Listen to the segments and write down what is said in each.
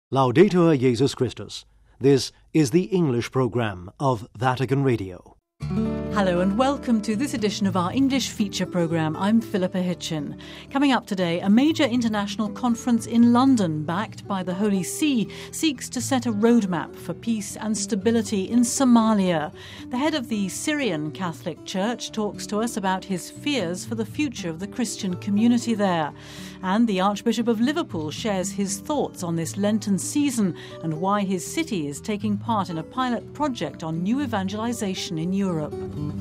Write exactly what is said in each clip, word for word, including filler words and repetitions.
Laudetur Jesus Christus. This is the English programme of Vatican Radio. Hello and welcome to this edition of our English feature programme. I'm Philippa Hitchin. Coming up today, a major international conference in London, backed by the Holy See, seeks to set a roadmap for peace and stability in Somalia. The head of the Syrian Catholic Church talks to us about his fears for the future of the Christian community there. And the Archbishop of Liverpool shares his thoughts on this Lenten season and why his city is taking part in a pilot project on new evangelisation in Europe.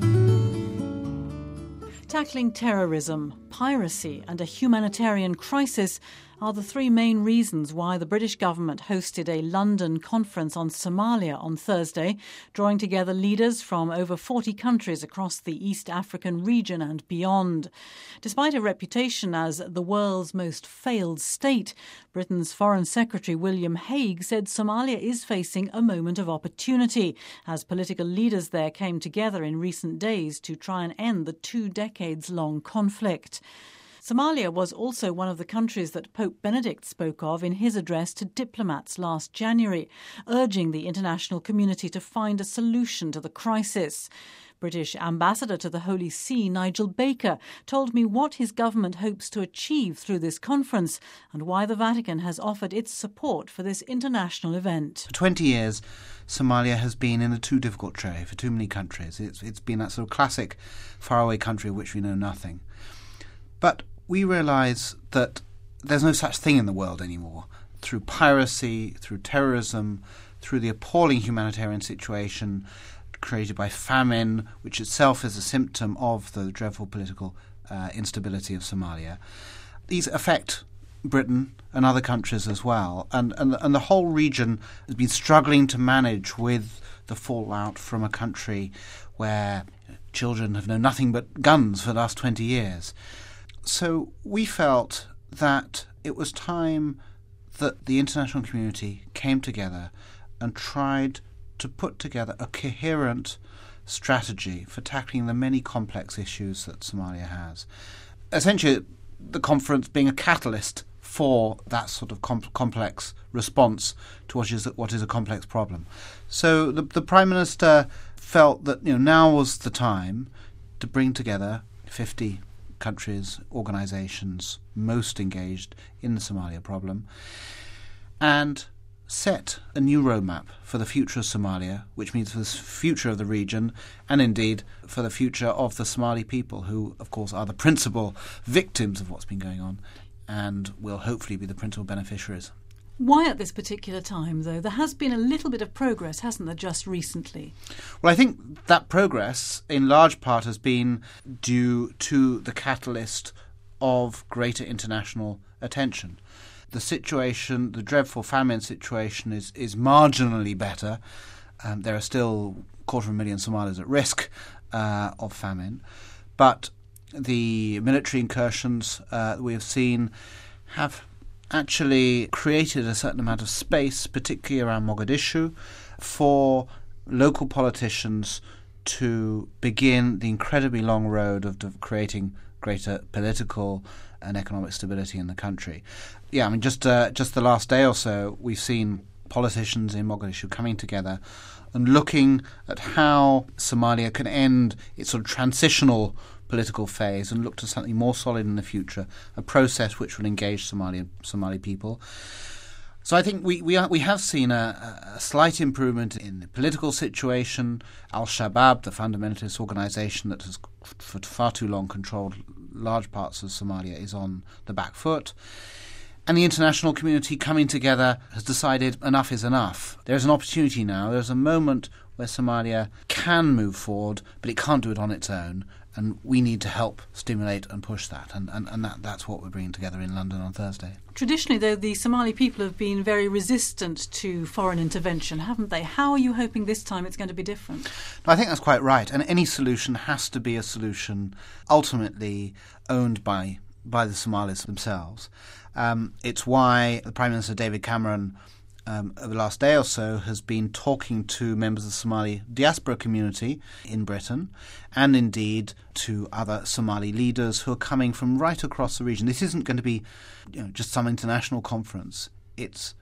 Tackling terrorism, piracy and a humanitarian crisis are the three main reasons why the British government hosted a London conference on Somalia on Thursday, drawing together leaders from over forty countries across the East African region and beyond. Despite a reputation as the world's most failed state, Britain's Foreign Secretary William Hague said Somalia is facing a moment of opportunity as political leaders there came together in recent days to try and end the two decades-long conflict. Somalia was also one of the countries that Pope Benedict spoke of in his address to diplomats last January, urging the international community to find a solution to the crisis. British Ambassador to the Holy See, Nigel Baker, told me what his government hopes to achieve through this conference and why the Vatican has offered its support for this international event. For twenty years, Somalia has been in a too difficult tray for too many countries. It's, it's been that sort of classic faraway country of which we know nothing. But we realise that there's no such thing in the world anymore. Through piracy, through terrorism, through the appalling humanitarian situation created by famine, which itself is a symptom of the dreadful political uh, instability of Somalia, these affect Britain and other countries as well. And, and, and the whole region has been struggling to manage with the fallout from a country where children have known nothing but guns for the last twenty years. So we felt that it was time that the international community came together and tried to put together a coherent strategy for tackling the many complex issues that Somalia has. Essentially, the conference being a catalyst for that sort of com- complex response to what is, what is a complex problem. So the, the Prime Minister felt that you know now was the time to bring together fifty countries, organisations most engaged in the Somalia problem, and set a new roadmap for the future of Somalia, which means for the future of the region, and indeed for the future of the Somali people, who, of course, are the principal victims of what's been going on, and will hopefully be the principal beneficiaries. Why at this particular time, though? There has been a little bit of progress, hasn't there, just recently? Well, I think that progress, in large part, has been due to the catalyst of greater international attention. The situation, the dreadful famine situation, is, is marginally better. Um, there are still a quarter of a million Somalis at risk uh, of famine. But the military incursions uh, that we have seen have actually created a certain amount of space, particularly around Mogadishu, for local politicians to begin the incredibly long road of de- creating greater political and economic stability in the country. Yeah, I mean, just uh, just the last day or so, we've seen politicians in Mogadishu coming together and looking at how Somalia can end its sort of transitional political phase and look to something more solid in the future, a process which will engage Somali Somali people. So I think we we, are, we have seen a, a slight improvement in the political situation. Al-Shabaab, the fundamentalist organisation that has for far too long controlled large parts of Somalia, is on the back foot. And the international community coming together has decided enough is enough. There's an opportunity now. There's a moment where Somalia can move forward, but it can't do it on its own. And we need to help stimulate and push that. And, and, and that, that's what we're bringing together in London on Thursday. Traditionally, though, the Somali people have been very resistant to foreign intervention, haven't they? How are you hoping this time it's going to be different? No, I think that's quite right. And any solution has to be a solution ultimately owned by, by the Somalis themselves. Um, it's why the Prime Minister David Cameron um, over the last day or so has been talking to members of the Somali diaspora community in Britain and indeed to other Somali leaders who are coming from right across the region. This isn't going to be you know, just some international conference. It's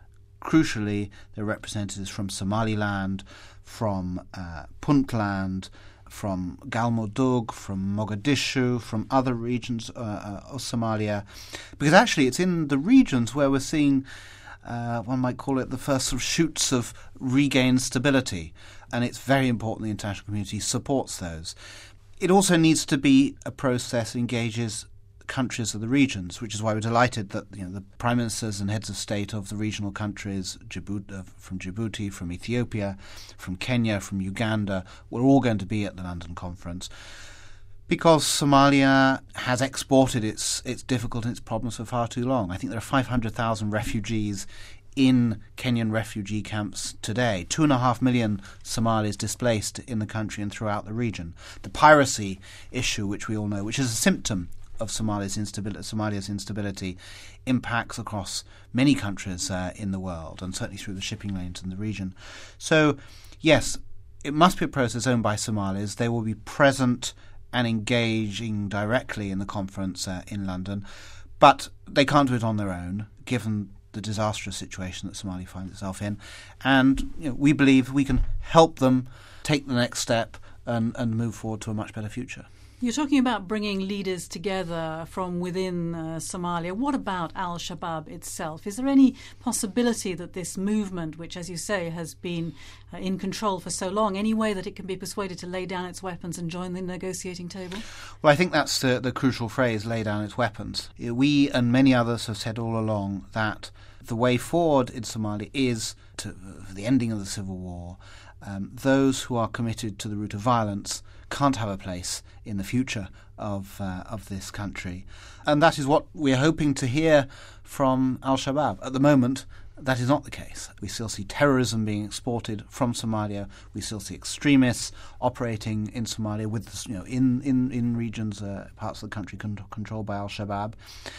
crucially, there are representatives from Somaliland, from uh, Puntland, from Galmudug, from Mogadishu, from other regions uh, uh, of Somalia. Because actually it's in the regions where we're seeing, uh, one might call it the first sort of shoots of regained stability. And it's very important the international community supports those. It also needs to be a process that engages countries of the regions, which is why we're delighted that you know the prime ministers and heads of state of the regional countries, Djibouti, uh, from Djibouti, from Ethiopia, from Kenya, from Uganda, we're all going to be at the London conference, because Somalia has exported its its difficulties and its problems for far too long. I think there are five hundred thousand refugees in Kenyan refugee camps today. Two and a half million Somalis displaced in the country and throughout the region. The piracy issue, which we all know, which is a symptom of Somalia's instability, Somalia's instability, impacts across many countries uh, in the world, and certainly through the shipping lanes in the region. So, yes, it must be a process owned by Somalis. They will be present and engaging directly in the conference uh, in London, but they can't do it on their own, given the disastrous situation that Somalia finds itself in. And you know, we believe we can help them take the next step and, and move forward to a much better future. You're talking about bringing leaders together from within uh, Somalia. What about Al-Shabaab itself? Is there any possibility that this movement, which, as you say, has been uh, in control for so long, any way that it can be persuaded to lay down its weapons and join the negotiating table? Well, I think that's the, the crucial phrase, lay down its weapons. We and many others have said all along that the way forward in Somalia is to uh, the ending of the civil war. Um, those who are committed to the route of violence can't have a place in the future of uh, of this country. And that is what we're hoping to hear from Al-Shabaab. At the moment, that is not the case. We still see terrorism being exported from Somalia. We still see extremists operating in Somalia with, you know, in, in, in regions, uh, parts of the country con- controlled by Al-Shabaab.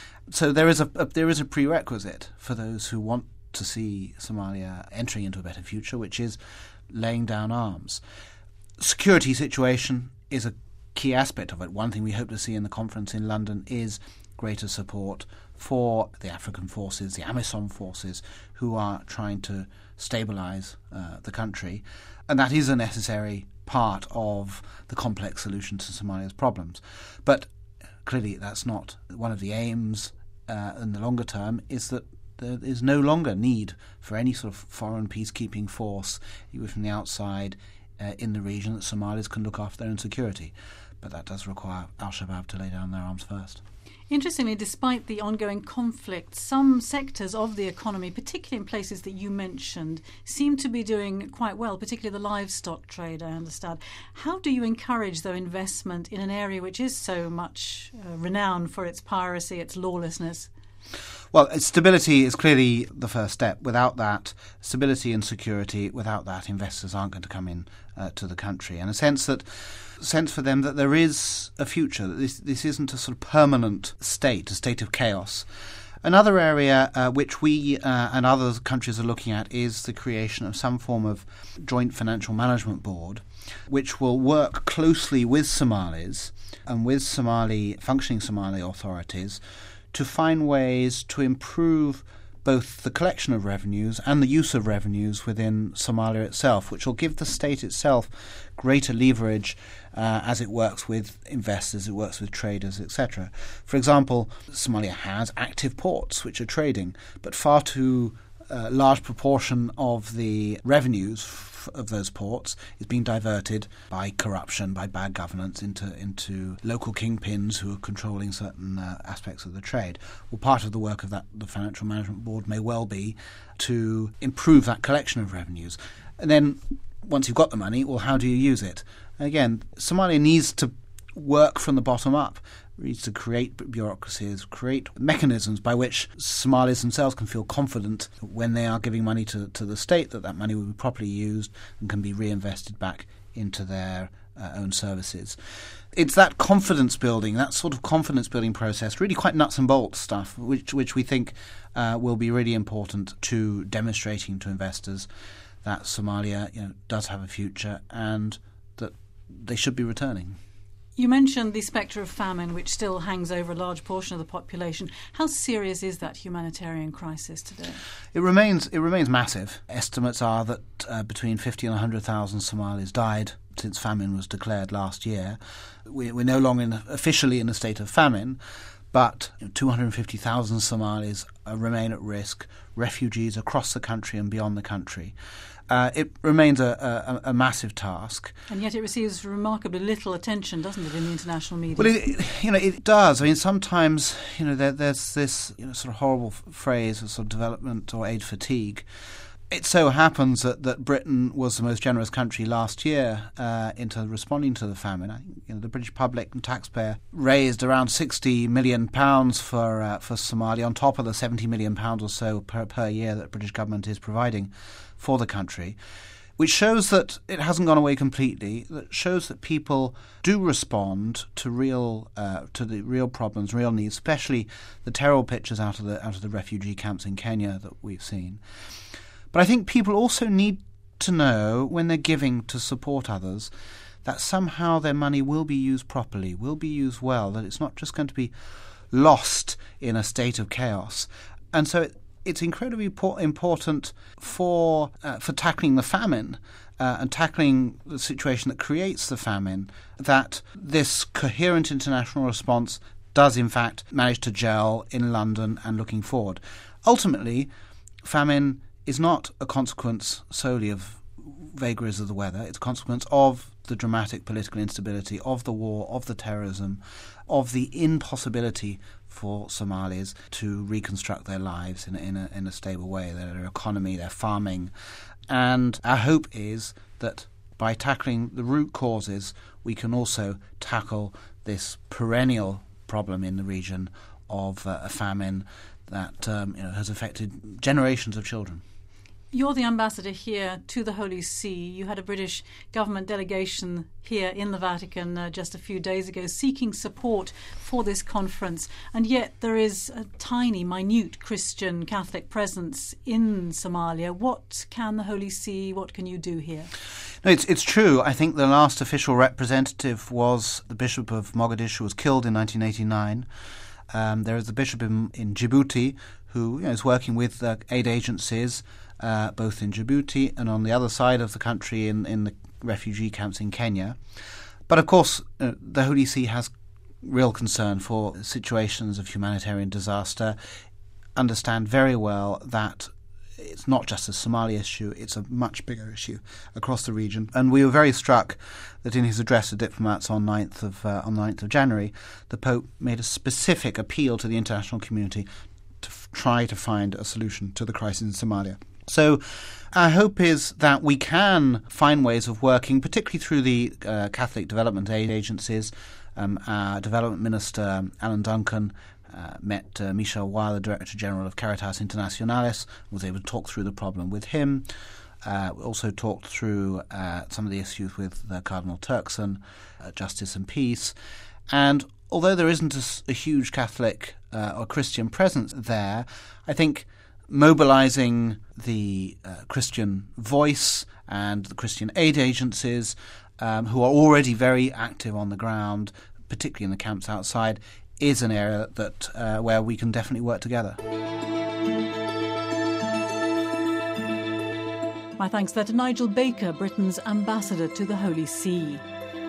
So there is a, a there is a prerequisite for those who want to see Somalia entering into a better future, which is laying down arms. Security situation is a key aspect of it. One thing we hope to see in the conference in London is greater support for the African forces, the AMISOM forces, who are trying to stabilise uh, the country. And that is a necessary part of the complex solution to Somalia's problems. But clearly that's not one of the aims uh, in the longer term, is that there is no longer need for any sort of foreign peacekeeping force, either from the outside, uh, in the region, that Somalis can look after their own security. But that does require Al-Shabaab to lay down their arms first. Interestingly, despite the ongoing conflict, some sectors of the economy, particularly in places that you mentioned, seem to be doing quite well, particularly the livestock trade, I understand. How do you encourage, though, investment in an area which is so much uh, renowned for its piracy, its lawlessness? Well, stability is clearly the first step. Without that, stability and security, without that, investors aren't going to come in uh, to the country. And a sense that, sense for them that there is a future, that this, this isn't a sort of permanent state, a state of chaos. Another area uh, which we uh, and other countries are looking at is the creation of some form of joint financial management board, which will work closely with Somalis and with Somali functioning Somali authorities to find ways to improve both the collection of revenues and the use of revenues within Somalia itself, which will give the state itself greater leverage uh, as it works with investors, it works with traders, et cetera. For example, Somalia has active ports which are trading, but far too uh, large proportion of the revenues f- of those ports is being diverted by corruption, by bad governance into into local kingpins who are controlling certain uh, aspects of the trade. Well, part of the work of that the Financial Management Board may well be to improve that collection of revenues. And then once you've got the money, well, how do you use it? Again, Somalia needs to work from the bottom up. It needs to create bureaucracies, create mechanisms by which Somalis themselves can feel confident that when they are giving money to, to the state, that that money will be properly used and can be reinvested back into their uh, own services. It's that confidence building, that sort of confidence building process, really quite nuts and bolts stuff, which which we think uh, will be really important to demonstrating to investors that Somalia, you know, does have a future and that they should be returning. You mentioned the spectre of famine, which still hangs over a large portion of the population. How serious is that humanitarian crisis today? It remains it remains massive. Estimates are that uh, between fifty and one hundred thousand Somalis died since famine was declared last year. We, we're no longer in, officially in a state of famine, but you know, two hundred fifty thousand Somalis uh, remain at risk, refugees across the country and beyond the country. Uh, it remains a, a, a massive task. And yet it receives remarkably little attention, doesn't it, in the international media? Well, it, you know, it does. I mean, sometimes, you know, there, there's this you know, sort of horrible f- phrase of sort of development or aid fatigue. It so happens that, that Britain was the most generous country last year uh, into responding to the famine. I think you know, the British public and taxpayer raised around sixty million pounds for uh, for Somalia, on top of the seventy million pounds or so per, per year that the British government is providing for the country, which shows that it hasn't gone away completely. That shows that people do respond to real uh, to the real problems, real needs, especially the terrible pictures out of the out of the refugee camps in Kenya that we've seen. But I think people also need to know, when they're giving to support others, that somehow their money will be used properly, will be used well, that it's not just going to be lost in a state of chaos. And so it, it's incredibly important for uh, for tackling the famine uh, and tackling the situation that creates the famine, that this coherent international response does in fact manage to gel in London and looking forward. Ultimately, famine is not a consequence solely of vagaries of the weather. It's a consequence of the dramatic political instability, of the war, of the terrorism, of the impossibility for Somalis to reconstruct their lives in a, in a, in a stable way, their economy, their farming. And our hope is that by tackling the root causes, we can also tackle this perennial problem in the region of uh, a famine that um, you know, has affected generations of children. You're the ambassador here to the Holy See. You had a British government delegation here in the Vatican uh, just a few days ago seeking support for this conference. And yet there is a tiny, minute Christian Catholic presence in Somalia. What can the Holy See, what can you do here? No, it's it's true. I think the last official representative was the Bishop of Mogadishu, who was killed in nineteen eighty-nine. Um, there is the Bishop in, in Djibouti who you know, is working with uh, aid agencies Uh, both in Djibouti and on the other side of the country in, in the refugee camps in Kenya. But of course, uh, the Holy See has real concern for situations of humanitarian disaster, understand very well that it's not just a Somali issue, it's a much bigger issue across the region. And we were very struck that in his address to diplomats on ninth of, uh, on ninth of January, the Pope made a specific appeal to the international community to f- try to find a solution to the crisis in Somalia. So our hope is that we can find ways of working, particularly through the uh, Catholic Development Aid Agencies. Um, our Development Minister, Alan Duncan, uh, met uh, Michel Weil, the Director General of Caritas Internationalis, was able to talk through the problem with him. Uh, we also talked through uh, some of the issues with uh, Cardinal Turkson, uh, Justice and Peace. And although there isn't a, a huge Catholic uh, or Christian presence there, I think mobilizing the uh, Christian voice and the Christian aid agencies um, who are already very active on the ground, particularly in the camps outside, is an area that uh, where we can definitely work together. My thanks there to Nigel Baker, Britain's ambassador to the Holy See.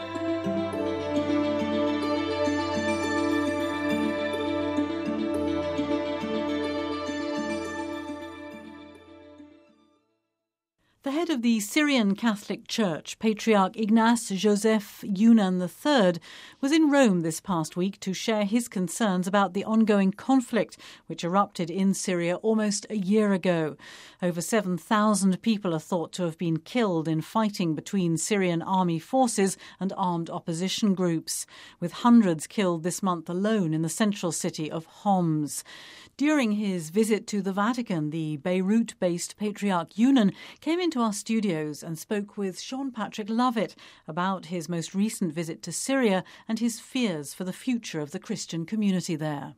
The head of the Syrian Catholic Church, Patriarch Ignace Joseph Younan the third, was in Rome this past week to share his concerns about the ongoing conflict which erupted in Syria almost a year ago. Over seven thousand people are thought to have been killed in fighting between Syrian army forces and armed opposition groups, with hundreds killed this month alone in the central city of Homs. During his visit to the Vatican, the Beirut-based Patriarch Younan came into our studios and spoke with Sean Patrick Lovett about his most recent visit to Syria and his fears for the future of the Christian community there.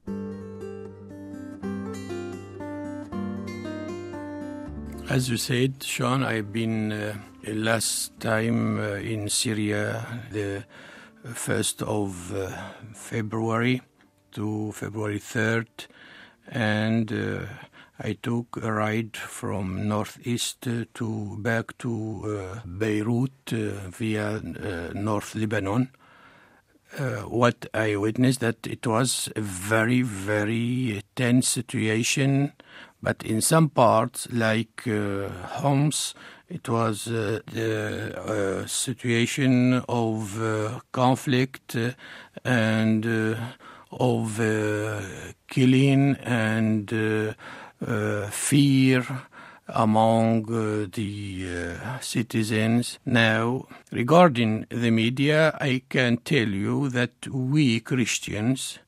As you said, Sean, I've been uh, last time uh, in Syria, the first of uh, February to February third, and uh, I took a ride from northeast uh, to back to uh, Beirut uh, via uh, North Lebanon. Uh, what I witnessed that it was a very, very tense situation, but in some parts, like uh, Homs, it was uh, the uh, situation of uh, conflict uh, and uh, of uh, killing and uh, uh, fear among uh, the uh, citizens. Now, regarding the media, I can tell you that we Christians,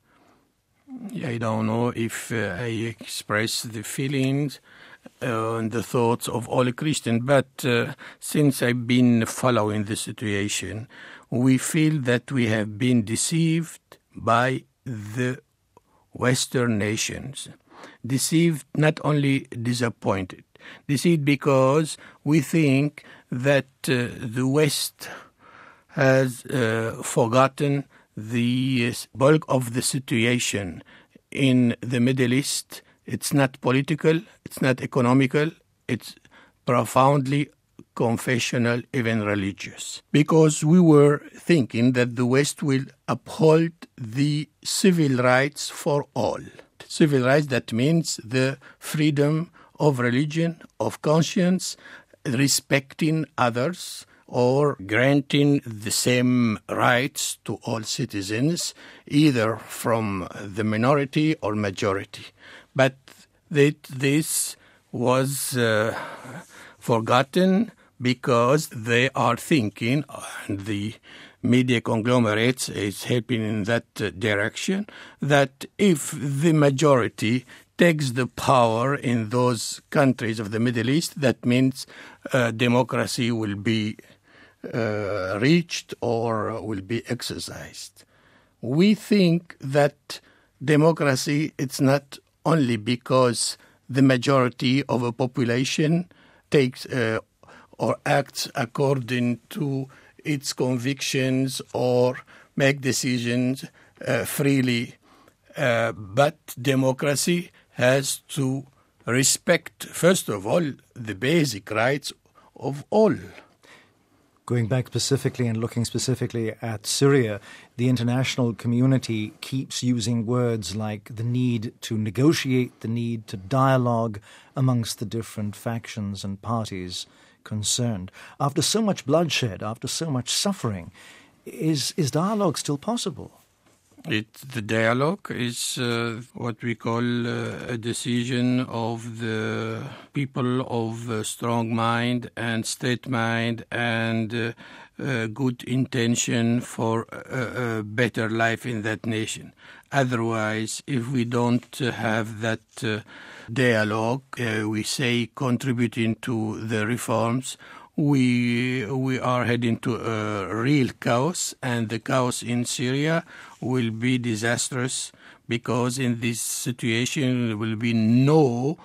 I don't know if uh, I express the feelings uh, and the thoughts of all Christians, but uh, since I've been following the situation, we feel that we have been deceived by the Western nations. Deceived, not only disappointed. Deceived because we think that uh, the West has uh, forgotten the bulk of the situation in the Middle East. It's not political, it's not economical, it's profoundly confessional, even religious. Because we were thinking that the West will uphold the civil rights for all. Civil rights, that means the freedom of religion, of conscience, respecting others, or granting the same rights to all citizens, either from the minority or majority. But that this was uh, forgotten because they are thinking, and the media conglomerates is helping in that uh, direction, that if the majority takes the power in those countries of the Middle East, that means uh, democracy will be uh, reached or will be exercised. We think that democracy, it's not only because the majority of a population takes uh, or acts according to its convictions or make decisions uh, freely, uh, but democracy has to respect, first of all, the basic rights of all. Going back specifically and looking specifically at Syria, the international community keeps using words like the need to negotiate, the need to dialogue amongst the different factions and parties concerned. After so much bloodshed, after so much suffering, is is dialogue still possible? It, the dialogue is uh, what we call uh, a decision of the people of uh, strong mind and state mind and uh, uh, good intention for a, a better life in that nation. Otherwise, if we don't uh, have that uh, dialogue, uh, we say contributing to the reforms, we we are heading to a real chaos, and the chaos in Syria will be disastrous because in this situation there will be no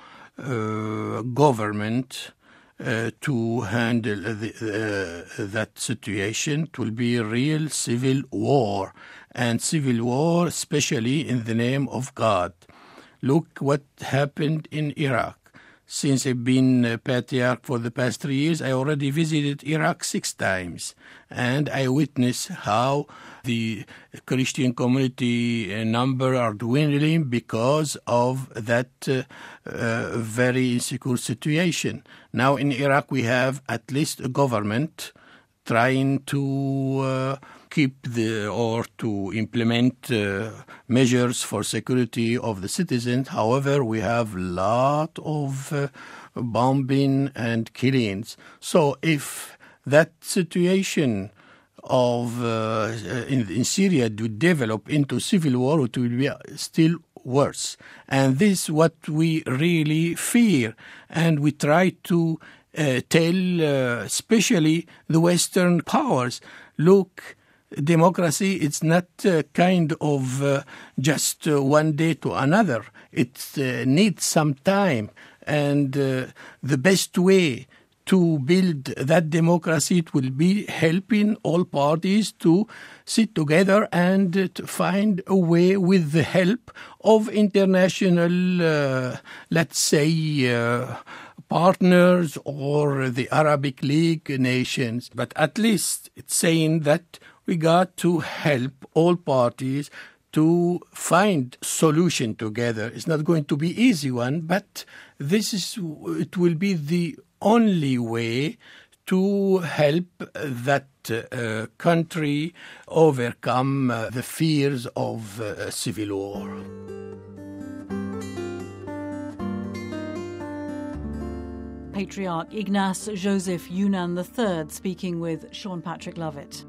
uh, government uh, to handle the, uh, that situation. It will be a real civil war, and civil war especially in the name of God. Look what happened in Iraq. Since I've been a patriarch for the past three years, I already visited Iraq six times, and I witnessed how the Christian community number are dwindling because of that uh, uh, very insecure situation. Now in Iraq we have at least a government trying to uh, keep the or to implement uh, measures for security of the citizens. However, we have a lot of uh, bombing and killings. So if that situation of uh, in, in Syria would develop into civil war, it will be still worse. And this is what we really fear. And we try to uh, tell uh, especially the Western powers, look, democracy, it's not uh, kind of uh, just uh, one day to another. It uh, needs some time. And uh, the best way to build that democracy, it will be helping all parties to sit together and uh, to find a way with the help of international, uh, let's say, uh, partners or the Arabic League nations. But at least it's saying that we got to help all parties to find solution together. It's not going to be easy one, but this is it will be the only way to help that uh, country overcome uh, the fears of uh, civil war. Patriarch Ignace Joseph Younan the third speaking with Sean Patrick Lovett.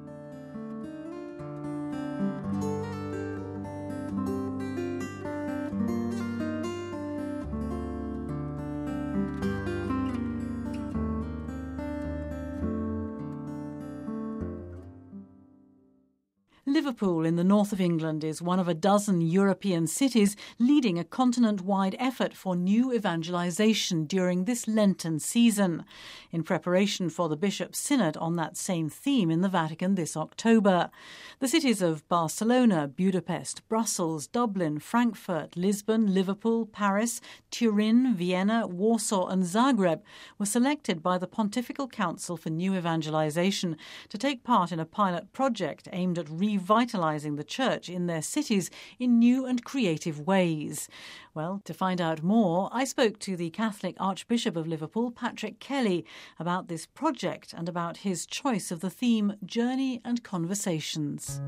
Liverpool in the north of England is one of a dozen European cities leading a continent-wide effort for new evangelisation during this Lenten season, in preparation for the Bishops' Synod on that same theme in the Vatican this October. The cities of Barcelona, Budapest, Brussels, Dublin, Frankfurt, Lisbon, Liverpool, Paris, Turin, Vienna, Warsaw and Zagreb were selected by the Pontifical Council for New Evangelisation to take part in a pilot project aimed at revitalising the church in their cities in new and creative ways. Well, to find out more, I spoke to the Catholic Archbishop of Liverpool, Patrick Kelly, about this project and about his choice of the theme Journey and Conversations.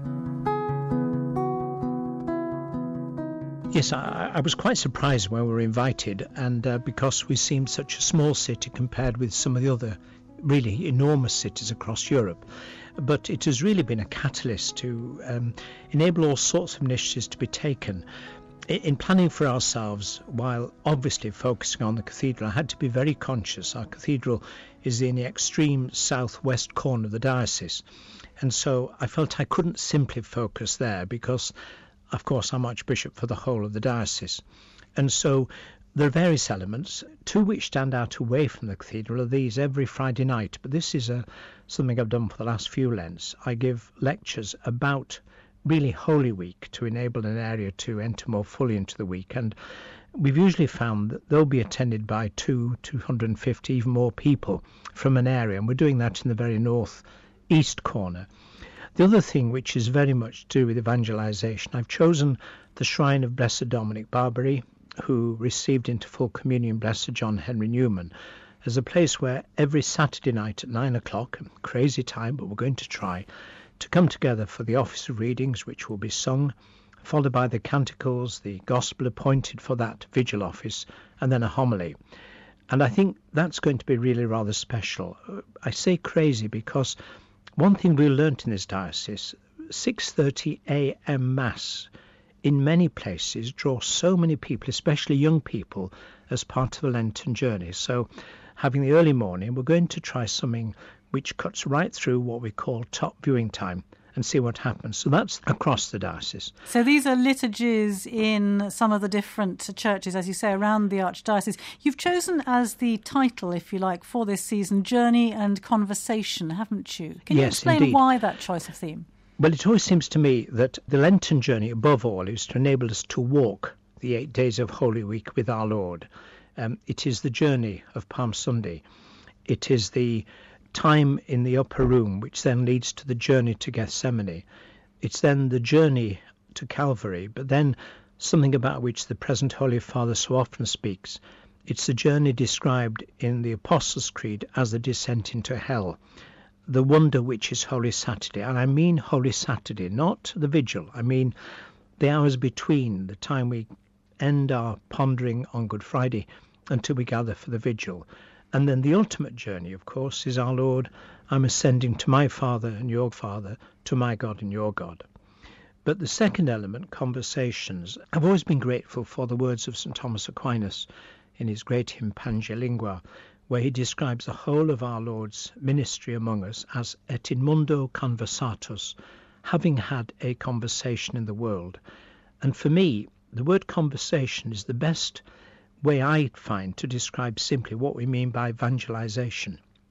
Yes, I, I was quite surprised when we were invited, and uh, because we seemed such a small city compared with some of the other really enormous cities across Europe. But it has really been a catalyst to um, enable all sorts of initiatives to be taken. In planning for ourselves, while obviously focusing on the cathedral, I had to be very conscious. Our cathedral is in the extreme southwest corner of the diocese, and so I felt I couldn't simply focus there because, of course, I'm Archbishop for the whole of the diocese. And so there are various elements. Two which stand out away from the cathedral are these every Friday night, but this is a, something I've done for the last few Lents. I give lectures about really Holy Week to enable an area to enter more fully into the week, and we've usually found that they'll be attended by two, two hundred fifty, even more people from an area, and we're doing that in the very north east corner. The other thing which is very much to do with evangelization, I've chosen the shrine of Blessed Dominic Barbary, who received into full communion Blessed John Henry Newman, as a place where every Saturday night at nine o'clock, crazy time, but we're going to try, to come together for the office of readings, which will be sung, followed by the canticles, the gospel appointed for that vigil office, and then a homily. And I think that's going to be really rather special. I say crazy because one thing we learnt in this diocese, six thirty a.m. Mass in many places draws so many people, especially young people, as part of a Lenten journey. So having the early morning, we're going to try something which cuts right through what we call top viewing time and see what happens. So that's across the diocese. So these are liturgies in some of the different churches, as you say, around the Archdiocese. You've chosen as the title, if you like, for this season, Journey and Conversation, haven't you? Can you yes, explain indeed. why that choice of theme? Well, it always seems to me that the Lenten journey, above all, is to enable us to walk the eight days of Holy Week with our Lord. Um, it is the journey of Palm Sunday. It is the time in the upper room, which then leads to the journey to Gethsemane. It's then the journey to Calvary, but then something about which the present Holy Father so often speaks. It's the journey described in the Apostles' Creed as the descent into hell, the wonder which is Holy Saturday. And I mean Holy Saturday, not the vigil. I mean the hours between the time we end our pondering on Good Friday until we gather for the vigil. And then the ultimate journey, of course, is our Lord, I'm ascending to my Father and your Father, to my God and your God. But the second element, conversations, I've always been grateful for the words of Saint Thomas Aquinas in his great hymn Pange Lingua, where he describes the whole of our Lord's ministry among us as et in mundo conversatus, having had a conversation in the world. And for me, the word conversation is the best way I find to describe simply what we mean by evangelization.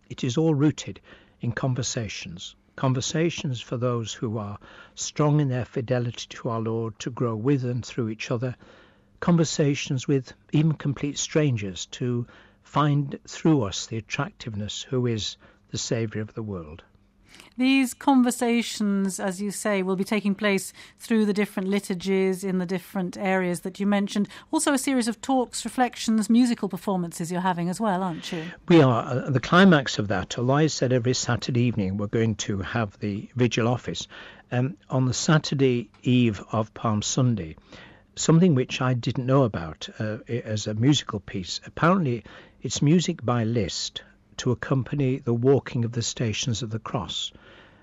it is all rooted in conversations. Conversations for those who are strong in their fidelity to our Lord to grow with and through each other. Conversations with even complete strangers to find through us the attractiveness who is the Saviour of the world. These conversations, as you say, will be taking place through the different liturgies in the different areas that you mentioned. Also a series of talks, reflections, musical performances you're having as well, aren't you? We are. Uh, the climax of that, although I said every Saturday evening we're going to have the vigil office, um, on the Saturday eve of Palm Sunday, something which I didn't know about uh, as a musical piece. Apparently it's music by Liszt to accompany the walking of the Stations of the Cross.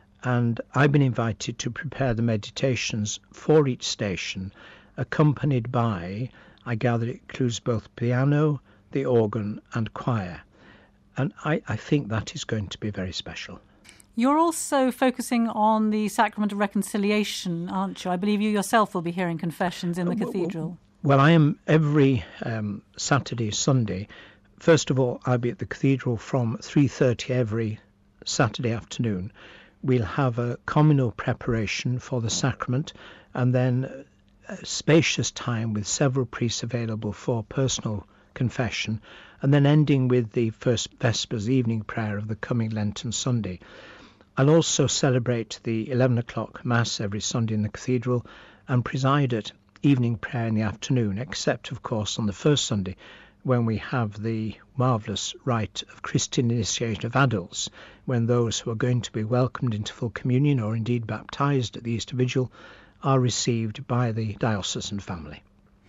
And I've been invited to prepare the meditations for each station, accompanied by, I gather it includes both piano, the organ and choir. And I, I think that is going to be very special. You're also focusing on the Sacrament of Reconciliation, aren't you? I believe you yourself will be hearing confessions in the cathedral. Well, I am every um, Saturday, Sunday. First of all, I'll be at the cathedral from three thirty every Saturday afternoon. We'll have a communal preparation for the sacrament and then a spacious time with several priests available for personal confession, and then ending with the first Vespers evening prayer of the coming Lenten Sunday. I'll also celebrate the eleven o'clock Mass every Sunday in the cathedral and preside at evening prayer in the afternoon, except, of course, on the first Sunday, when we have the marvellous rite of Christian initiation of adults, when those who are going to be welcomed into full communion or indeed baptised at the Easter Vigil are received by the diocesan family.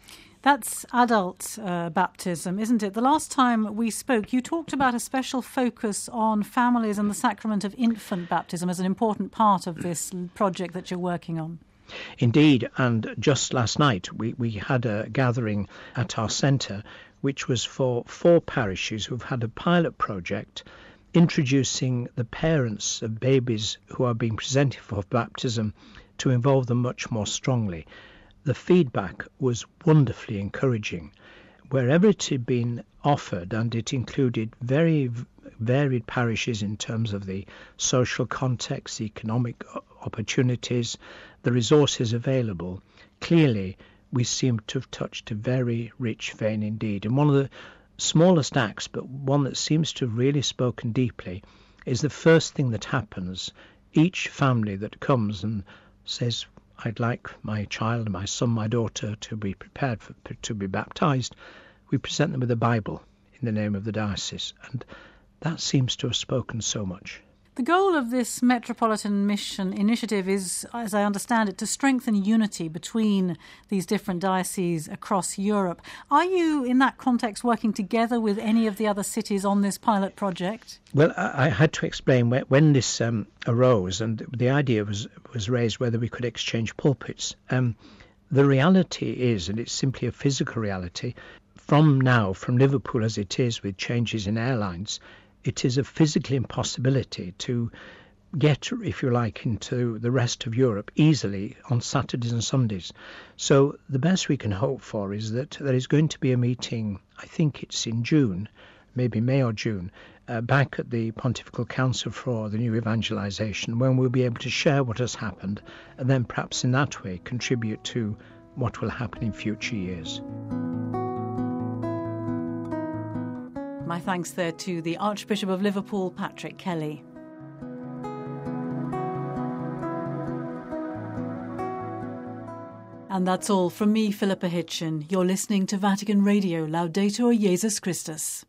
That's adult uh, baptism, isn't it? The last time we spoke, you talked about a special focus on families and the sacrament of infant baptism as an important part of this project that you're working on. Indeed, and just last night we, we had a gathering at our centre which was for four parishes who've had a pilot project introducing the parents of babies who are being presented for baptism to involve them much more strongly. The feedback was wonderfully encouraging. Wherever it had been offered, and it included very varied parishes in terms of the social context, the economic opportunities, the resources available, clearly we seem to have touched a very rich vein indeed. And one of the smallest acts, but one that seems to have really spoken deeply, is the first thing that happens. Each family that comes and says, I'd like my child, my son, my daughter to be prepared for, to be baptised, we present them with a Bible in the name of the diocese. And that seems to have spoken so much. The goal of this Metropolitan Mission Initiative is, as I understand it, to strengthen unity between these different dioceses across Europe. Are you, in that context, working together with any of the other cities on this pilot project? Well, I, I had to explain when, when this um, arose, and the idea was, was raised whether we could exchange pulpits. Um, the reality is, and it's simply a physical reality, from now, from Liverpool as it is with changes in airlines, it is a physical impossibility to get, if you like, into the rest of Europe easily on Saturdays and Sundays. So the best we can hope for is that there is going to be a meeting, I think it's in June, maybe May or June, uh, back at the Pontifical Council for the New Evangelisation, when we'll be able to share what has happened and then perhaps in that way contribute to what will happen in future years. My thanks there to the Archbishop of Liverpool, Patrick Kelly. And that's all from me, Philippa Hitchin. You're listening to Vatican Radio, Laudetur Jesus Christus.